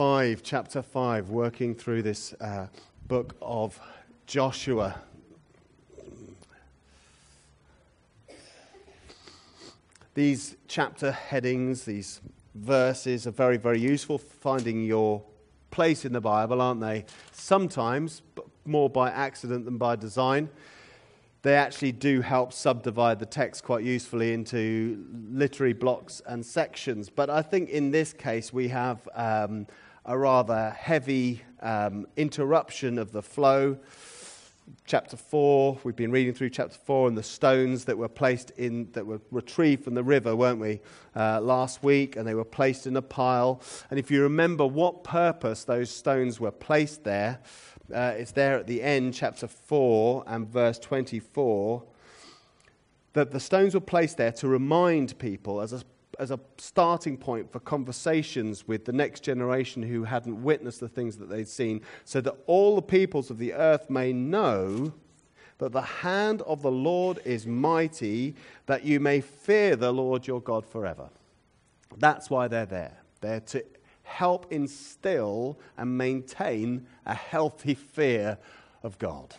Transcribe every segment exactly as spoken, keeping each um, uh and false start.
Five, chapter five, working through this uh, book of Joshua. These chapter headings, these verses are very, very useful for finding your place in the Bible, aren't they? Sometimes, but more by accident than by design. They actually do help subdivide the text quite usefully into literary blocks and sections. But I think in this case we have um, a rather heavy um, interruption of the flow. Chapter four, we've been reading through chapter four and the stones that were placed in, that were retrieved from the river, weren't we, uh, last week, and they were placed in a pile. And if you remember what purpose those stones were placed there, uh, it's there at the end, chapter four and verse twenty-four, that the stones were placed there to remind people as a as a starting point for conversations with the next generation who hadn't witnessed the things that they'd seen, so that all the peoples of the earth may know that the hand of the Lord is mighty, that you may fear the Lord your God forever. That's why they're there. They're to help instill and maintain a healthy fear of God.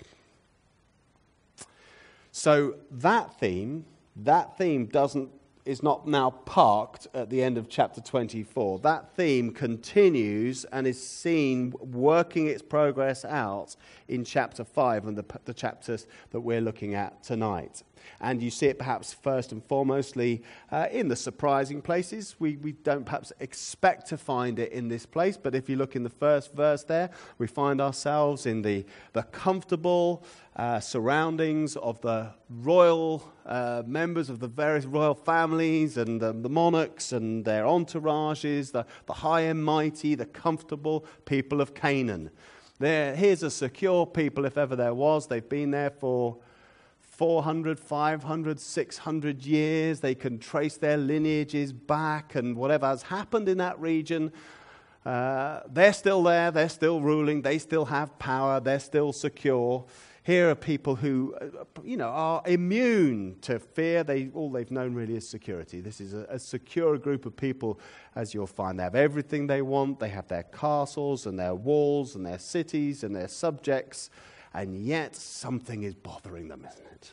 So that theme, that theme doesn't is not now parked at the end of chapter twenty-four. That theme continues and is seen working its progress out in chapter five and the, the chapters that we're looking at tonight. And you see it perhaps first and foremostly uh, in the surprising places. We, we don't perhaps expect to find it in this place, but if you look in the first verse there, we find ourselves in the, the comfortable uh, surroundings of the royal uh, members of the various royal families and um, the monarchs and their entourages, the, the high and mighty, the comfortable people of Canaan. There, here's a secure people if ever there was. They've been there for four hundred, five hundred, six hundred years. They can trace their lineages back, and whatever has happened in that region, uh, they're still there, they're still ruling, they still have power, they're still secure. Here are people who, you know, are immune to fear. They all they've known really is security. This is a, a secure group of people, as you'll find. They have everything they want. They have their castles and their walls and their cities and their subjects. And yet something is bothering them, isn't it?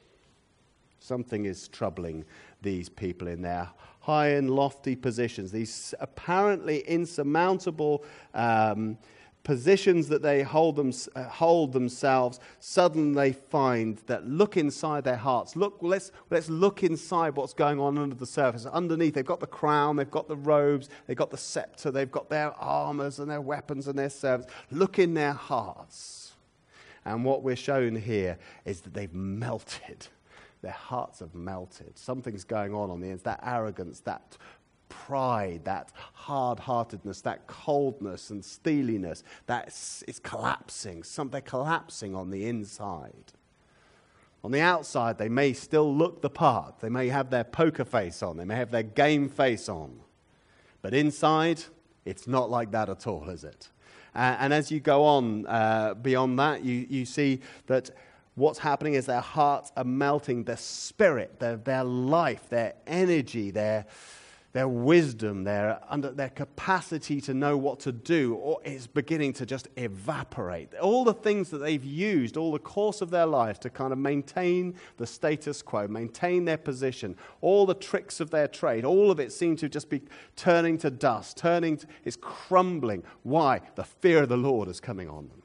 Something is troubling these people in their high and lofty positions, these apparently insurmountable um, positions that they hold, them, uh, hold themselves. Suddenly they find that look inside their hearts. Look, let's, let's look inside what's going on under the surface. Underneath, they've got the crown, they've got the robes, they've got the scepter, they've got their armors and their weapons and their servants. Look in their hearts. And what we're shown here is that they've melted. Their hearts have melted. Something's going on on the inside. That arrogance, that pride, that hard-heartedness, that coldness and steeliness, that's it's collapsing. Some, they're collapsing on the inside. On the outside, they may still look the part. They may have their poker face on. They may have their game face on. But inside, it's not like that at all, is it? Uh, and as you go on uh, beyond that, you, you see that what's happening is their hearts are melting, their spirit, their, their life, their energy, their, their wisdom, their, under, their capacity to know what to do or is beginning to just evaporate. All the things that they've used, all the course of their lives to kind of maintain the status quo, maintain their position, all the tricks of their trade, all of it seems to just be turning to dust, turning to, it's crumbling. Why? The fear of the Lord is coming on them.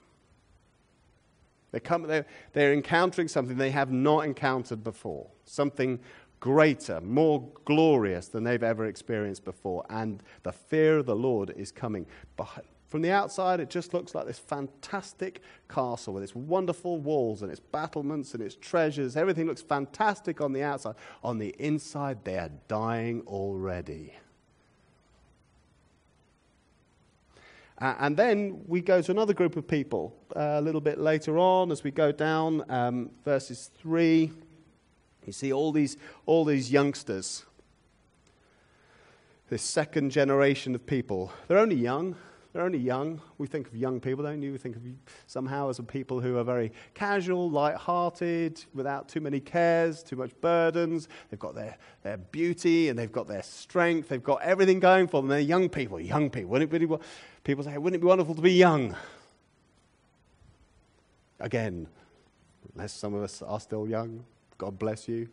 They come, they're, they're encountering something they have not encountered before, something greater, more glorious than they've ever experienced before. And the fear of the Lord is coming. But from the outside, it just looks like this fantastic castle with its wonderful walls and its battlements and its treasures. Everything looks fantastic on the outside. On the inside, they are dying already. Uh, and then we go to another group of people uh, a little bit later on as we go down, um, verses three. You see all these all these youngsters, this second generation of people. They're only young. they're only young. We think of young people, don't you? We think of somehow as of people who are very casual, light-hearted, without too many cares, too much burdens. They've got their, their beauty and they've got their strength. They've got everything going for them. They're young people, young people. Wouldn't it be, people say, wouldn't it be wonderful to be young? Again, unless some of us are still young, God bless you.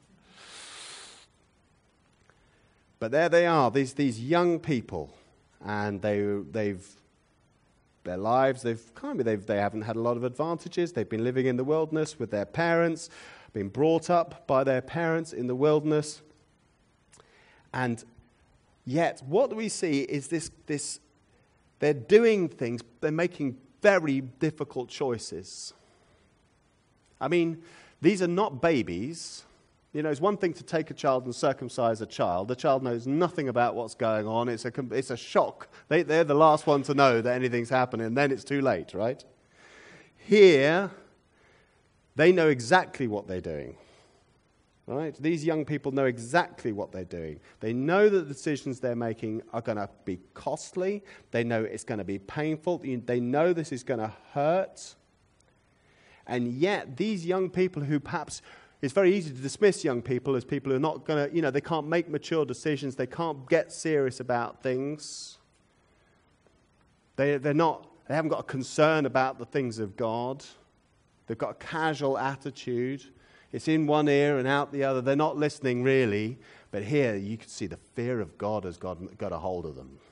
But there they are, these these young people, and they they've their lives they've kind of they've they haven't had a lot of advantages. They've been living in the wilderness with their parents, been brought up by their parents in the wilderness, and yet what we see is this this they're doing things, they're making very difficult choices. I mean, these are not babies. You know, it's one thing to take a child and circumcise a child. The child knows nothing about what's going on. It's a, it's a shock. They, they're the last one to know that anything's happening, and then it's too late, right? Here, they know exactly what they're doing, right? These young people know exactly what they're doing. They know that the decisions they're making are going to be costly. They know it's going to be painful. They know this is going to hurt. And yet, these young people who perhaps... It's very easy to dismiss young people as people who are not going to, you know, they can't make mature decisions. They can't get serious about things. They, they're not, they haven't got a concern about the things of God. They've got a casual attitude. It's in one ear and out the other. They're not listening really. But here you can see the fear of God has got, got a hold of them.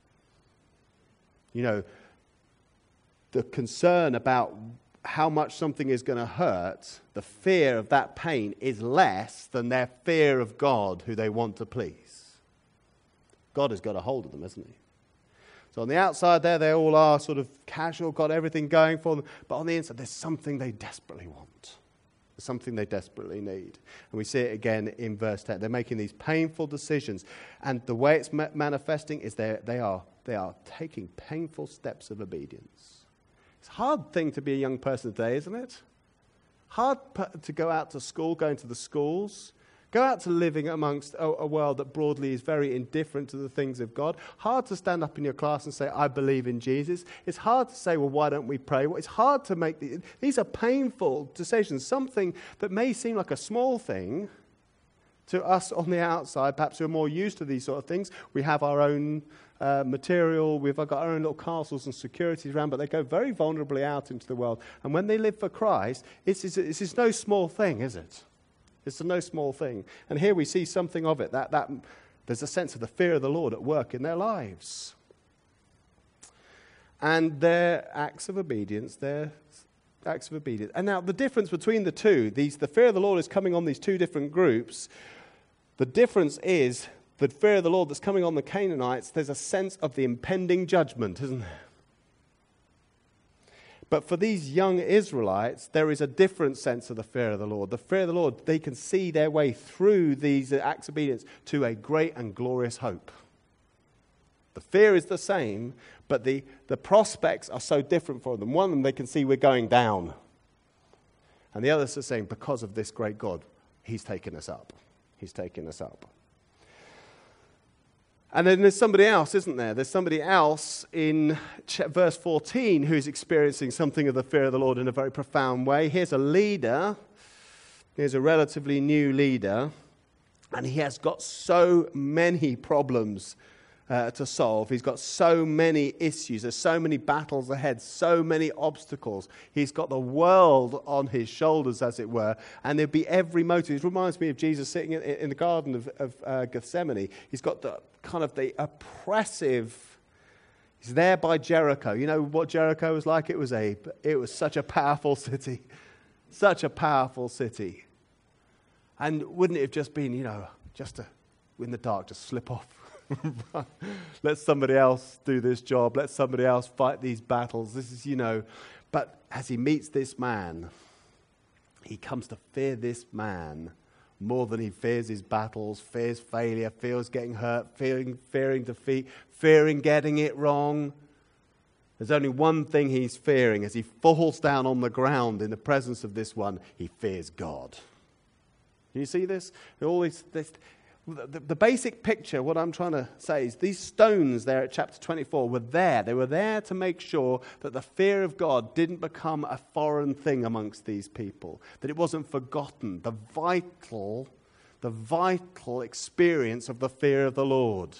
You know, the concern about how much something is going to hurt, the fear of that pain is less than their fear of God, who they want to please. God has got a hold of them, hasn't he? So on the outside there, they all are sort of casual, got everything going for them. But on the inside, there's something they desperately want. There's something they desperately need. And we see it again in verse ten. They're making these painful decisions. And the way it's ma- manifesting is they they are they are taking painful steps of obedience. It's a hard thing to be a young person today, isn't it? Hard to go out to school, go into the schools, go out to living amongst a, a world that broadly is very indifferent to the things of God. Hard to stand up in your class and say, I believe in Jesus. It's hard to say, well, why don't we pray? Well, it's hard to make the, these are painful decisions. Something that may seem like a small thing to us on the outside, perhaps who are more used to these sort of things. We have our own uh, material, we've got our own little castles and securities around, but they go very vulnerably out into the world. And when they live for Christ, it's, it's, it's, it's no small thing, is it? It's a no small thing. And here we see something of it. That, that there's a sense of the fear of the Lord at work in their lives. And their acts of obedience, their acts of obedience. And now the difference between the two, these, the fear of the Lord is coming on these two different groups. The difference is the fear of the Lord that's coming on the Canaanites, there's a sense of the impending judgment, isn't there? But for these young Israelites, there is a different sense of the fear of the Lord. The fear of the Lord, they can see their way through these acts of obedience to a great and glorious hope. The fear is the same, but the, the prospects are so different for them. One of them, they can see we're going down. And the others are saying, because of this great God, he's taken us up. He's taken us up. And then there's somebody else, isn't there? There's somebody else in verse fourteen who's experiencing something of the fear of the Lord in a very profound way. Here's a leader. Here's a relatively new leader. And he has got so many problems uh, to solve. He's got so many issues. There's so many battles ahead, so many obstacles. He's got the world on his shoulders, as it were. And there'd be every motive. It reminds me of Jesus sitting in, in the Garden of, of uh, Gethsemane. He's got the kind of the oppressive, he's there by Jericho. You know what Jericho was like? It was a, it was such a powerful city. Such a powerful city. And wouldn't it have just been, you know, just to, in the dark, just slip off? Let somebody else do this job. Let somebody else fight these battles. This is, you know, but as he meets this man, he comes to fear this man more than he fears his battles, fears failure, fears getting hurt, fearing, fearing defeat, fearing getting it wrong. There's only one thing he's fearing. As he falls down on the ground in the presence of this one, he fears God. Do you see this? All this, this The, the basic picture, what I'm trying to say is these stones there at chapter twenty-four were there. They were there to make sure that the fear of God didn't become a foreign thing amongst these people, that it wasn't forgotten, the vital, the vital experience of the fear of the Lord.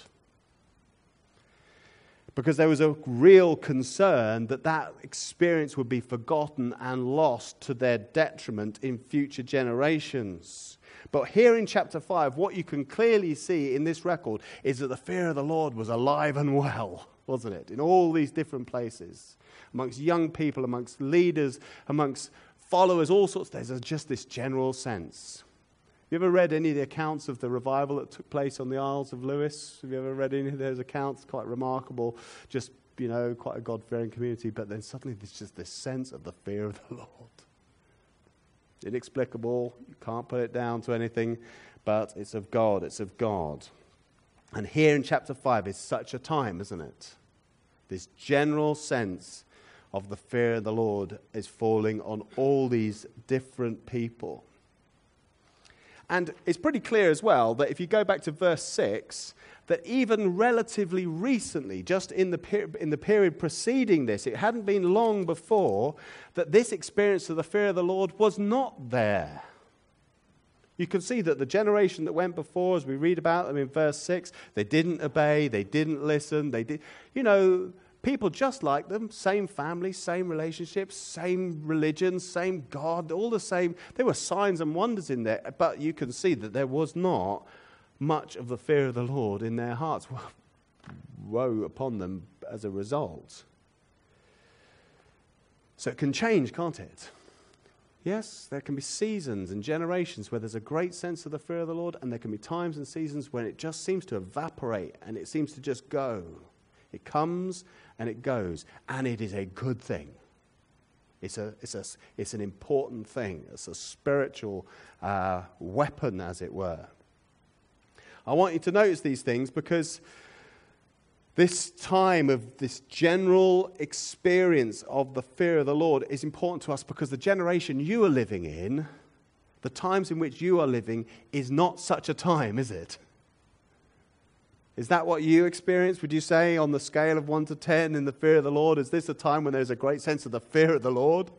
Because there was a real concern that that experience would be forgotten and lost to their detriment in future generations. But here in chapter five, what you can clearly see in this record is that the fear of the Lord was alive and well, wasn't it? In all these different places, amongst young people, amongst leaders, amongst followers, all sorts. There's just this general sense. You ever read any of the accounts of the revival that took place on the Isles of Lewis? Have you ever read any of those accounts? Quite remarkable. Just, you know, quite a God-fearing community. But then suddenly there's just this sense of the fear of the Lord. Inexplicable. You can't put it down to anything. But it's of God. It's of God. And here in chapter five is such a time, isn't it? This general sense of the fear of the Lord is falling on all these different people. And it's pretty clear as well that if you go back to verse six, that even relatively recently, just in the, per- in the period preceding this, it hadn't been long before, that this experience of the fear of the Lord was not there. You can see that the generation that went before, as we read about them in verse six, they didn't obey, they didn't listen, they did, you know, people just like them, same family, same relationships, same religion, same God, all the same. There were signs and wonders in there, but you can see that there was not much of the fear of the Lord in their hearts. Woe upon them as a result. So it can change, can't it? Yes, there can be seasons and generations where there's a great sense of the fear of the Lord, and there can be times and seasons when it just seems to evaporate and it seems to just go. It comes and it goes, and it is a good thing. It's a, it's a, it's an important thing. It's a spiritual uh, weapon, as it were. I want you to notice these things because this time of this general experience of the fear of the Lord is important to us because the generation you are living in, the times in which you are living, is not such a time, is it? Is that what you experience, would you say, on the scale of one to ten in the fear of the Lord? Is this a time when there's a great sense of the fear of the Lord?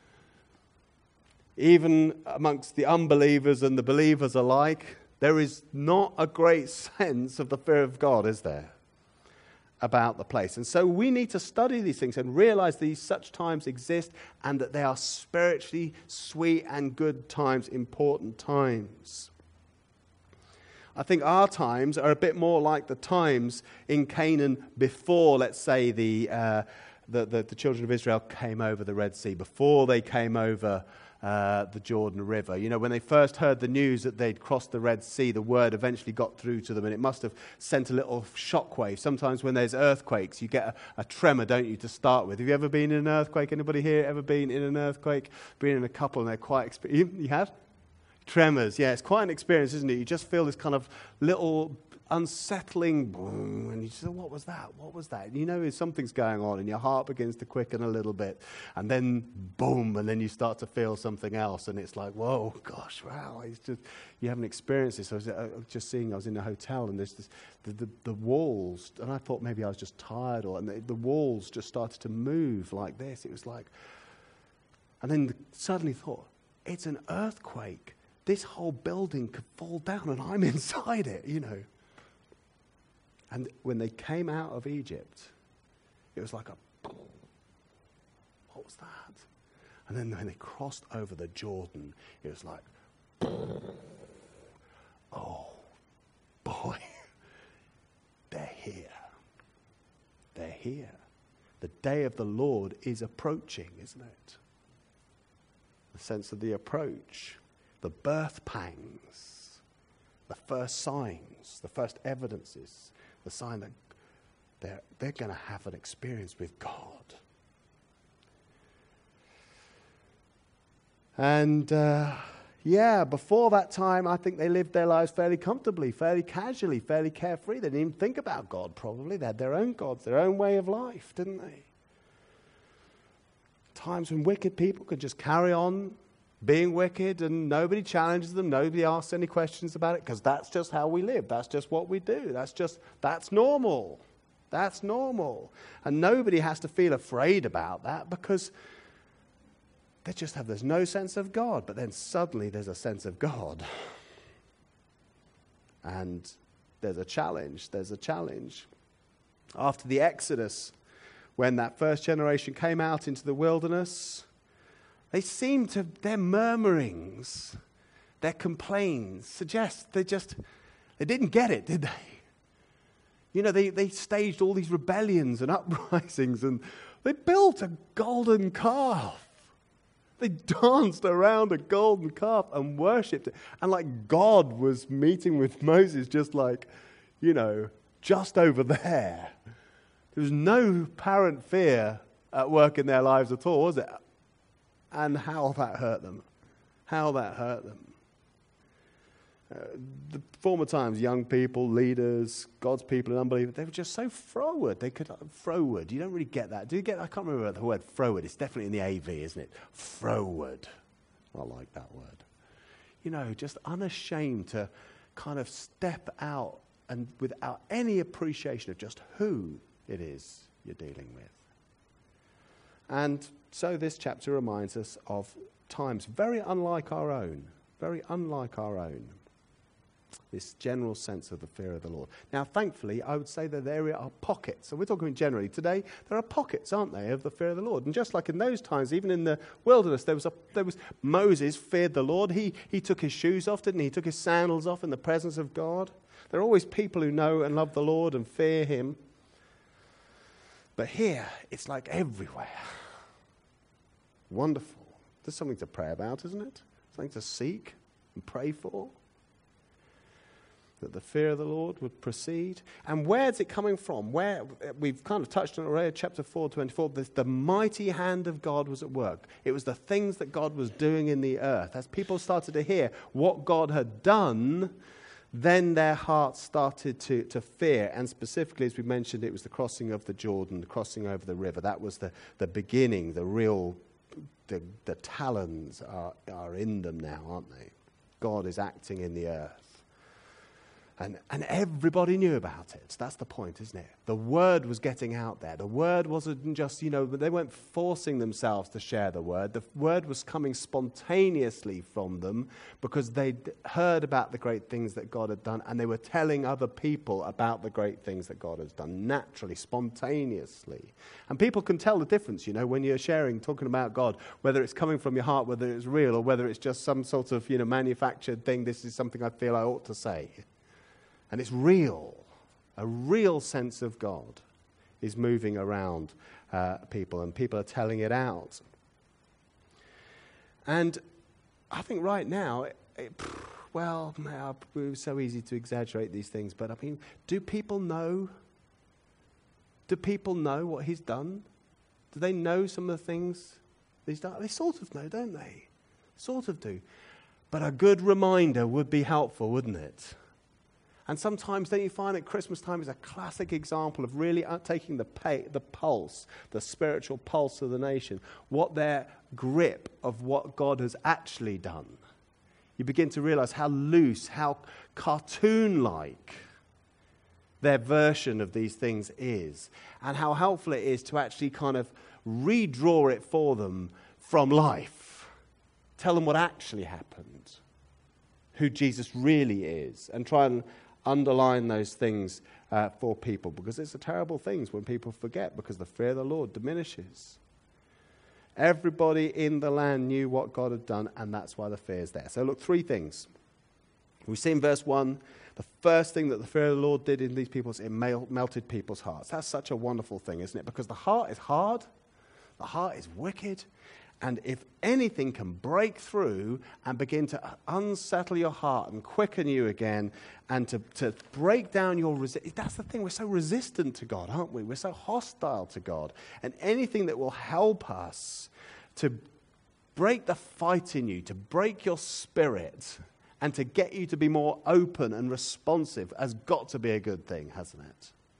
Even amongst the unbelievers and the believers alike, there is not a great sense of the fear of God, is there, about the place? And so we need to study these things and realize these such times exist and that they are spiritually sweet and good times, important times. I think our times are a bit more like the times in Canaan before, let's say, the, uh, the, the, the children of Israel came over the Red Sea, before they came over uh, the Jordan River. You know, when they first heard the news that they'd crossed the Red Sea, the word eventually got through to them, and it must have sent a little shockwave. Sometimes when there's earthquakes, you get a, a tremor, don't you, to start with. Have you ever been in an earthquake? Anybody here ever been in an earthquake? Been in a couple, and they're quite experienced. You, you have? Tremors, yeah, it's quite an experience, isn't it? You just feel this kind of little unsettling boom, and you just say, what was that? What was that? And you know something's going on, and your heart begins to quicken a little bit, and then boom, and then you start to feel something else, and it's like, whoa, gosh, wow, it's just, you haven't experienced this. I was, I was just seeing, I was in a hotel, and there's this, the, the, the walls, and I thought maybe I was just tired, or and the, the walls just started to move like this. It was like, and then suddenly thought, it's an earthquake. This whole building could fall down and I'm inside it, you know. And when they came out of Egypt, it was like a, what was that? And then when they crossed over the Jordan, it was like, oh, boy, they're here. They're here. The day of the Lord is approaching, isn't it? The sense of the approach. The birth pangs, the first signs, the first evidences, the sign that they're, they're going to have an experience with God. And, uh, yeah, before that time, I think they lived their lives fairly comfortably, fairly casually, fairly carefree. They didn't even think about God, probably. They had their own gods, their own way of life, didn't they? Times when wicked people could just carry on being wicked, and nobody challenges them, nobody asks any questions about it, because that's just how we live. That's just what we do. That's just, that's normal. That's normal. And nobody has to feel afraid about that, because they just have, there's no sense of God. But then suddenly there's a sense of God. And there's a challenge. There's a challenge. After the Exodus, when that first generation came out into the wilderness, they seem to, their murmurings, their complaints suggest they just, they didn't get it, did they? You know, they, they staged all these rebellions and uprisings, and they built a golden calf. They danced around a golden calf and worshipped it. And like God was meeting with Moses just like, you know, just over there. There was no apparent fear at work in their lives at all, was it? And how that hurt them. How that hurt them. Uh, the former times, young people, leaders, God's people and unbelievers, they were just so froward. They could, uh, froward, you don't really get that. Do you get, I can't remember the word froward. It's definitely in the A V, isn't it? Froward. I like that word. You know, just unashamed to kind of step out and without any appreciation of just who it is you're dealing with. And so this chapter reminds us of times very unlike our own, very unlike our own. This general sense of the fear of the Lord. Now, thankfully, I would say that there are pockets. So we're talking generally today. There are pockets, aren't there, of the fear of the Lord. And just like in those times, even in the wilderness, there was a, there was Moses feared the Lord. He he took his shoes off, didn't he? He took his sandals off in the presence of God. There are always people who know and love the Lord and fear him. But here, it's like everywhere. Wonderful. There's something to pray about, isn't it? Something to seek and pray for. That the fear of the Lord would proceed. And where is it coming from? Where we've kind of touched on it already, chapter four, twenty-four. The, the mighty hand of God was at work. It was the things that God was doing in the earth. As people started to hear what God had done, then their hearts started to, to fear. And specifically, as we mentioned, it was the crossing of the Jordan, the crossing over the river. That was the, the beginning, the real, the, the talons are, are in them now, aren't they? God is acting in the earth. And, and everybody knew about it. That's the point, isn't it? The word was getting out there. The word wasn't just, you know, they weren't forcing themselves to share the word. The word was coming spontaneously from them because they'd heard about the great things that God had done, and they were telling other people about the great things that God has done, naturally, spontaneously. And people can tell the difference, you know, when you're sharing, talking about God, whether it's coming from your heart, whether it's real, or whether it's just some sort of, you know, manufactured thing. This is something I feel I ought to say. And it's real. A real sense of God is moving around uh, people, and people are telling it out. And I think right now, it, it, well, it's so easy to exaggerate these things, but I mean, do people know? Do people know what he's done? Do they know some of the things he's done? They sort of know, don't they? Sort of do. But a good reminder would be helpful, wouldn't it? And sometimes, don't you find at Christmas time is a classic example of really taking the pay, the pulse, the spiritual pulse of the nation, what their grip of what God has actually done. You begin to realize how loose, how cartoon-like their version of these things is, and how helpful it is to actually kind of redraw it for them from life. Tell them what actually happened, who Jesus really is, and try and underline those things uh, for people, because it's a terrible thing when people forget, because the fear of the Lord diminishes. Everybody in the land knew what God had done, and that's why the fear is there. So look, three things. We see in verse one, the first thing that the fear of the Lord did in these people is it mel- melted people's hearts. That's such a wonderful thing, isn't it? Because the heart is hard, the heart is wicked, and if anything can break through and begin to unsettle your heart and quicken you again and to, to break down your resistance, that's the thing, we're so resistant to God, aren't we? We're so hostile to God. And anything that will help us to break the fight in you, to break your spirit, and to get you to be more open and responsive has got to be a good thing, hasn't it?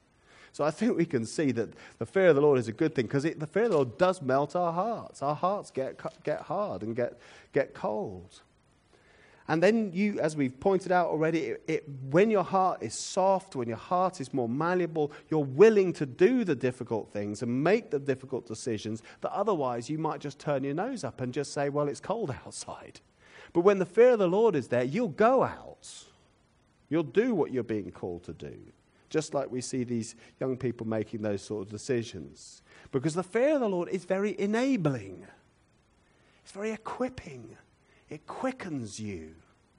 So I think we can see that the fear of the Lord is a good thing, because the fear of the Lord does melt our hearts. Our hearts get get hard and get, get cold. And then you, as we've pointed out already, it, it, when your heart is soft, when your heart is more malleable, you're willing to do the difficult things and make the difficult decisions that otherwise you might just turn your nose up and just say, well, it's cold outside. But when the fear of the Lord is there, you'll go out. You'll do what you're being called to do. Just like we see these young people making those sort of decisions. Because the fear of the Lord is very enabling. It's very equipping. It quickens you.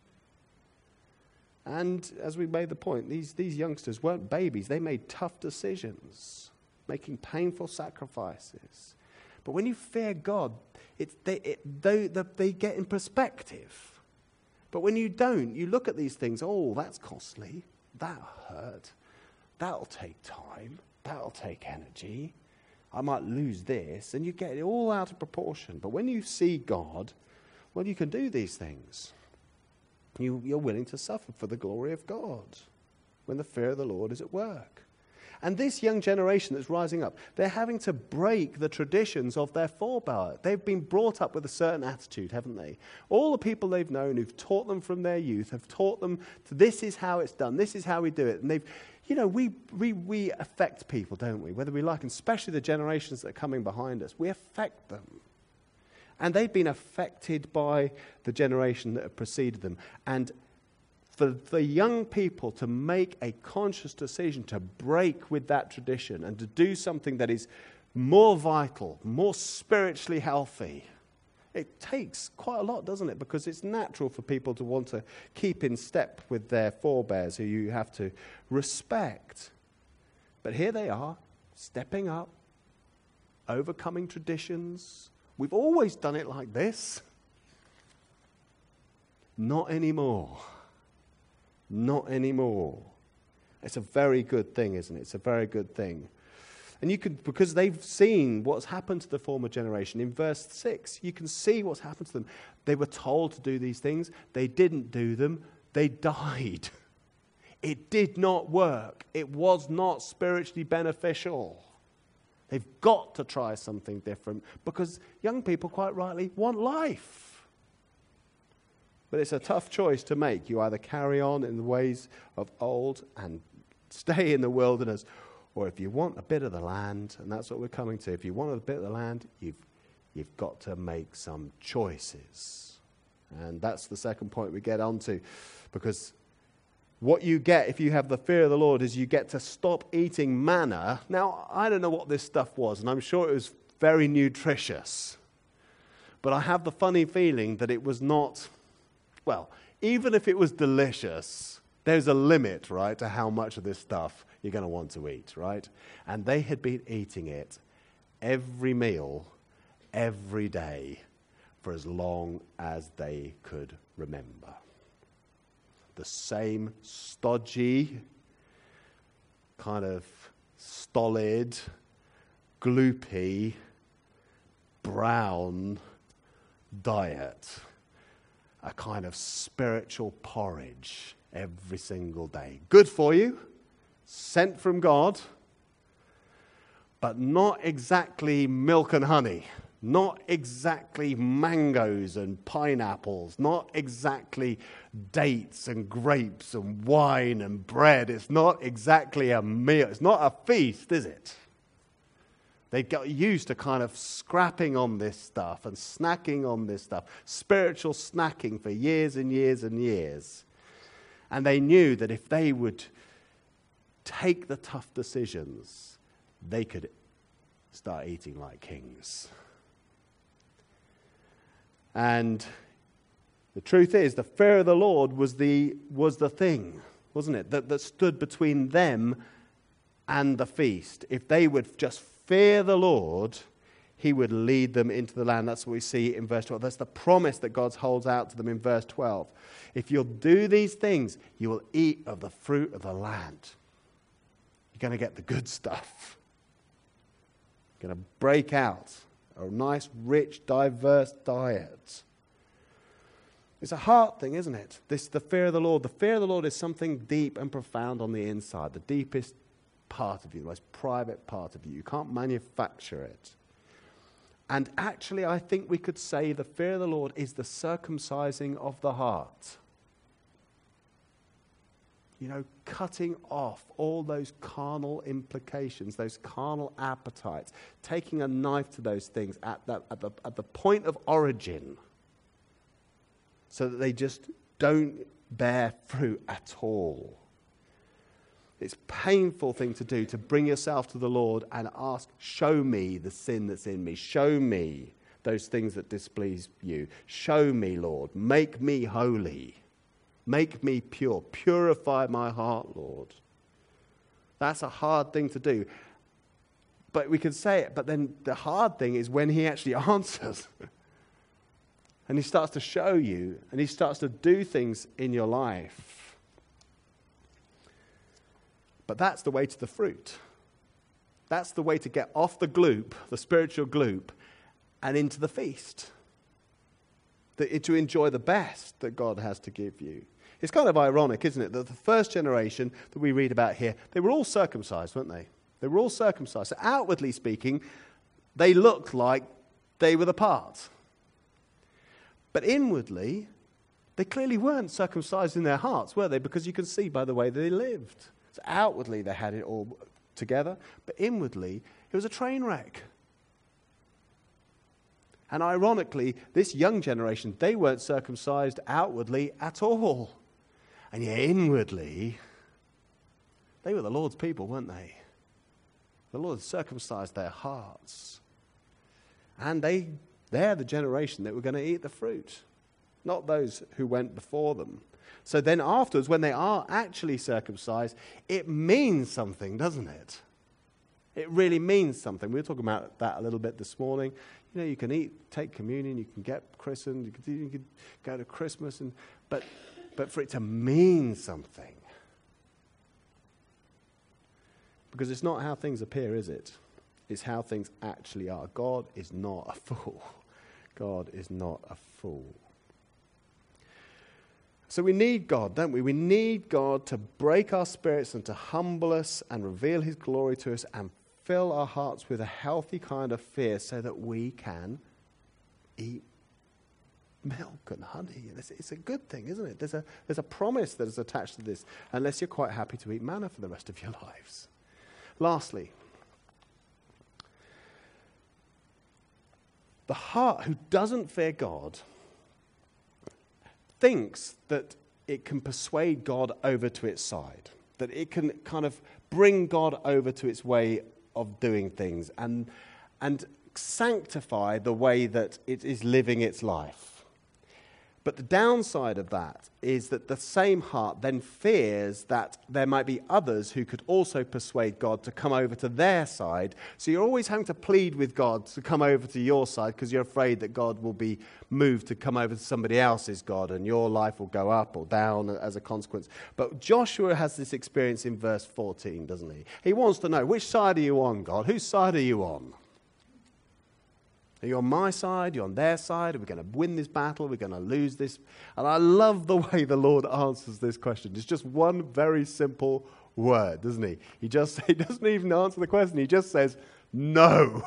And as we made the point, these, these youngsters weren't babies. They made tough decisions, making painful sacrifices. But when you fear God, it's, they, it, they, they get in perspective. But when you don't, you look at these things, oh, that's costly, that'll hurt, that'll take time, that'll take energy, I might lose this, and you get it all out of proportion. But when you see God, well, you can do these things. You, you're willing to suffer for the glory of God when the fear of the Lord is at work. And this young generation that's rising up, they're having to break the traditions of their forebear. They've been brought up with a certain attitude, haven't they? All the people they've known who've taught them from their youth have taught them, this is how it's done, this is how we do it. And they've, you know, we, we, we affect people, don't we? Whether we like, and especially the generations that are coming behind us, we affect them. And they've been affected by the generation that have preceded them. And for the young people to make a conscious decision to break with that tradition and to do something that is more vital, more spiritually healthy, it takes quite a lot, doesn't it? Because it's natural for people to want to keep in step with their forebears who you have to respect. But here they are, stepping up, overcoming traditions. We've always done it like this. Not anymore. Not anymore. It's a very good thing, isn't it? It's a very good thing. And you could, because they've seen what's happened to the former generation. In verse six, you can see what's happened to them. They were told to do these things. They didn't do them. They died. It did not work. It was not spiritually beneficial. They've got to try something different because young people, quite rightly, want life. But it's a tough choice to make. You either carry on in the ways of old and stay in the wilderness, or if you want a bit of the land, and that's what we're coming to, if you want a bit of the land, you've, you've got to make some choices. And that's the second point we get onto, because what you get if you have the fear of the Lord is you get to stop eating manna. Now, I don't know what this stuff was, and I'm sure it was very nutritious. But I have the funny feeling that it was not, well, even if it was delicious, there's a limit, right, to how much of this stuff you're going to want to eat, right? And they had been eating it every meal, every day, for as long as they could remember. The same stodgy, kind of stolid, gloopy, brown diet. A kind of spiritual porridge every single day. Good for you, sent from God, but not exactly milk and honey. Not exactly mangoes and pineapples. Not exactly dates and grapes and wine and bread. It's not exactly a meal. It's not a feast, is it? They got used to kind of scrapping on this stuff and snacking on this stuff. Spiritual snacking for years and years and years. And they knew that if they would take the tough decisions, they could start eating like kings. And the truth is, the fear of the Lord was the was the thing, wasn't it, that, that stood between them and the feast. If they would just fear the Lord, he would lead them into the land. That's what we see in verse twelve. That's the promise that God holds out to them in verse twelve. If you'll do these things, you will eat of the fruit of the land. You're going to get the good stuff. You're going to break out a nice, rich, diverse diet. It's a heart thing, isn't it? This, the fear of the Lord. The fear of the Lord is something deep and profound on the inside. The deepest part of you, the most private part of you. You can't manufacture it. And actually, I think we could say the fear of the Lord is the circumcising of the heart. You know, cutting off all those carnal implications, those carnal appetites, taking a knife to those things at the, at the, at the point of origin so that they just don't bear fruit at all. It's a painful thing to do, to bring yourself to the Lord and ask, show me the sin that's in me. Show me those things that displease you. Show me, Lord. Make me holy. Make me pure. Purify my heart, Lord. That's a hard thing to do. But we can say it, but then the hard thing is when he actually answers. And he starts to show you, and he starts to do things in your life. But that's the way to the fruit. That's the way to get off the gloop, the spiritual gloop, and into the feast. The, to enjoy the best that God has to give you. It's kind of ironic, isn't it, that the first generation that we read about here, they were all circumcised, weren't they? They were all circumcised. So outwardly speaking, they looked like they were the part. But inwardly, they clearly weren't circumcised in their hearts, were they? Because you can see by the way they lived. So outwardly, they had it all together, but inwardly, it was a train wreck. And ironically, this young generation, they weren't circumcised outwardly at all. And yet inwardly, they were the Lord's people, weren't they? The Lord circumcised their hearts. And they, they're the generation that were going to eat the fruit, not those who went before them. So then afterwards, when they are actually circumcised, it means something, doesn't it? It really means something. We were talking about that a little bit this morning. You know, you can eat, take communion, you can get christened, you can, you can go to Christmas, and but but for it to mean something. Because it's not how things appear, is it? It's how things actually are. God is not a fool. God is not a fool. So we need God, don't we? We need God to break our spirits and to humble us and reveal his glory to us and fill our hearts with a healthy kind of fear so that we can eat milk and honey. And it's, it's a good thing, isn't it? There's a, there's a promise that is attached to this, unless you're quite happy to eat manna for the rest of your lives. Lastly, the heart who doesn't fear God thinks that it can persuade God over to its side, that it can kind of bring God over to its way of doing things and, and sanctify the way that it is living its life. But the downside of that is that the same heart then fears that there might be others who could also persuade God to come over to their side. So you're always having to plead with God to come over to your side because you're afraid that God will be moved to come over to somebody else's God and your life will go up or down as a consequence. But Joshua has this experience in verse fourteen, doesn't he? He wants to know, which side are you on, God? Whose side are you on? Are you on my side? Are you on their side? Are we going to win this battle? Are we going to lose this? And I love the way the Lord answers this question. It's just one very simple word, doesn't he? He just he doesn't even answer the question. He just says, no.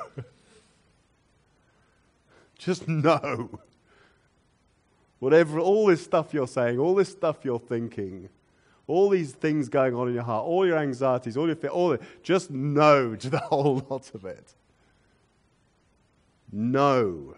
Just no. Whatever, all this stuff you're saying, all this stuff you're thinking, all these things going on in your heart, all your anxieties, all your fear, all it, just no to the whole lot of it. No.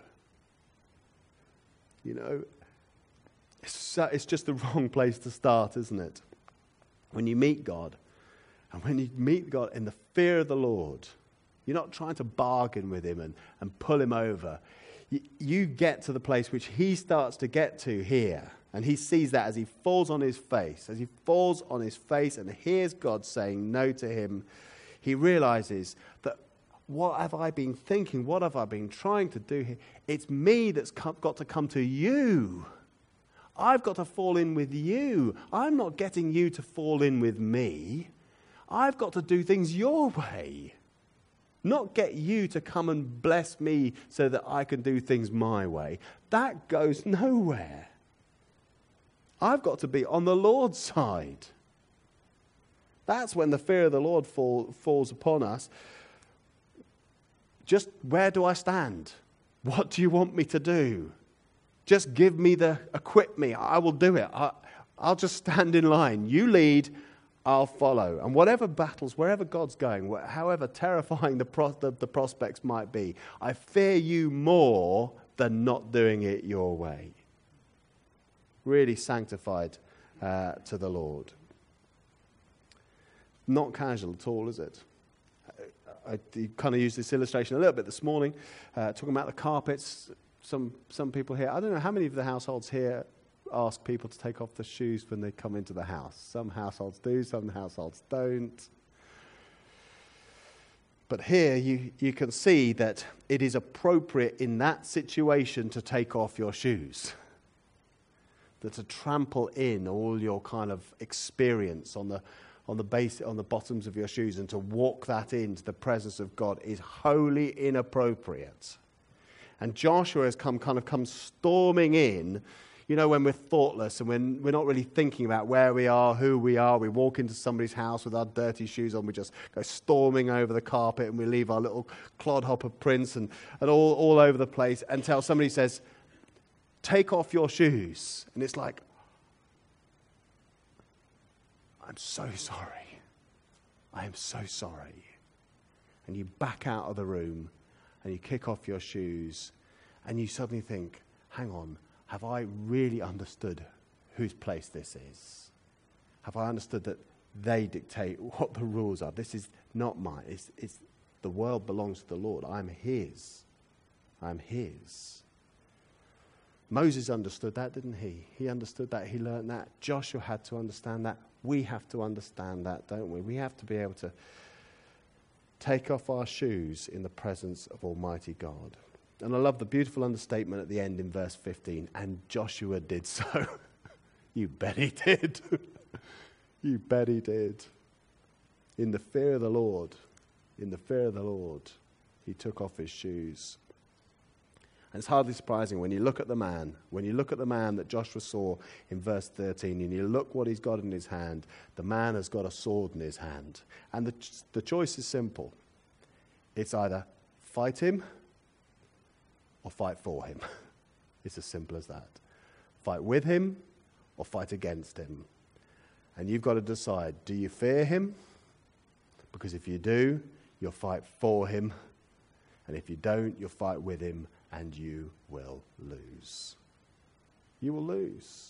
You know, it's, so, it's just the wrong place to start, isn't it? When you meet God, and when you meet God in the fear of the Lord, you're not trying to bargain with him and, and pull him over. You, you get to the place which he starts to get to here, and he sees that as he falls on his face. As he falls on his face and hears God saying no to him, he realizes that what have I been thinking? What have I been trying to do here? It's me that's come, got to come to you. I've got to fall in with you. I'm not getting you to fall in with me. I've got to do things your way. Not get you to come and bless me so that I can do things my way. That goes nowhere. I've got to be on the Lord's side. That's when the fear of the Lord fall, falls upon us. Just where do I stand? What do you want me to do? Just give me the, equip me. I will do it. I, I'll just stand in line. You lead, I'll follow. And whatever battles, wherever God's going, however terrifying the, pro, the, the prospects might be, I fear you more than not doing it your way. Really sanctified uh, to the Lord. Not casual at all, is it? I, I kind of used this illustration a little bit this morning, uh, talking about the carpets. Some some people here, I don't know how many of the households here ask people to take off their shoes when they come into the house. Some households do, some households don't. But here you, you can see that it is appropriate in that situation to take off your shoes. That to trample in all your kind of experience on the on the base, on the bottoms of your shoes, and to walk that into the presence of God is wholly inappropriate. And Joshua has come kind of come storming in. You know, when we're thoughtless and when we're not really thinking about where we are, who we are, we walk into somebody's house with our dirty shoes on, we just go storming over the carpet and we leave our little clodhopper prints and, and all, all over the place until somebody says, take off your shoes. And it's like, I'm so sorry. I am so sorry. And you back out of the room and you kick off your shoes and you suddenly think, hang on, have I really understood whose place this is? Have I understood that they dictate what the rules are? This is not mine. It's, it's, the world belongs to the Lord. I'm his. I'm his. Moses understood that, didn't he? He understood that. He learned that. Joshua had to understand that. We have to understand that, don't we? We have to be able to take off our shoes in the presence of Almighty God. And I love the beautiful understatement at the end in verse fifteen. And Joshua did so. You bet he did. You bet he did. In the fear of the Lord, in the fear of the Lord, he took off his shoes. And it's hardly surprising when you look at the man, when you look at the man that Joshua saw in verse thirteen, and you look what he's got in his hand, the man has got a sword in his hand. And the, the choice is simple. It's either fight him or fight for him. It's as simple as that. Fight with him or fight against him. And you've got to decide, do you fear him? Because if you do, you'll fight for him. And if you don't, you'll fight with him, and you will lose. You will lose.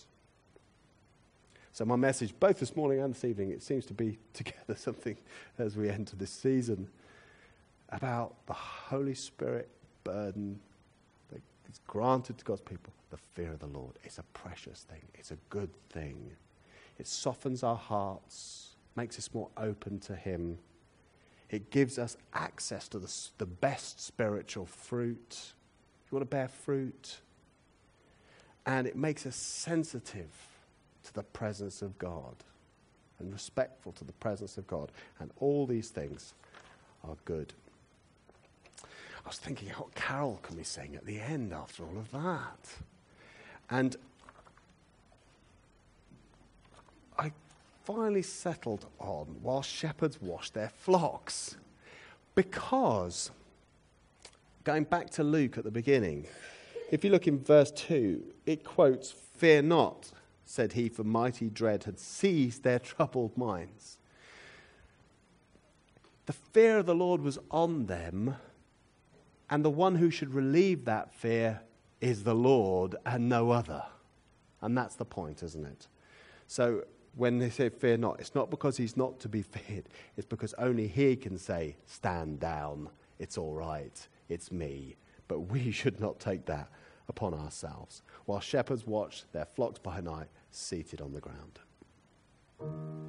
So my message, both this morning and this evening, it seems to be together something as we enter this season about the Holy Spirit burden that is granted to God's people, the fear of the Lord. It's a precious thing. It's a good thing. It softens our hearts, makes us more open to him. It gives us access to the, the best spiritual fruit. You want to bear fruit. And it makes us sensitive to the presence of God and respectful to the presence of God. And all these things are good. I was thinking, what carol can we sing at the end after all of that? And I finally settled on while shepherds wash their flocks. Because, going back to Luke at the beginning, if you look in verse two, it quotes, "Fear not, said he, for mighty dread had seized their troubled minds." The fear of the Lord was on them, and the one who should relieve that fear is the Lord and no other. And that's the point, isn't it? So when they say fear not, it's not because he's not to be feared. It's because only he can say, stand down, it's all right, it's me. But we should not take that upon ourselves. While shepherds watch their flocks by night, seated on the ground.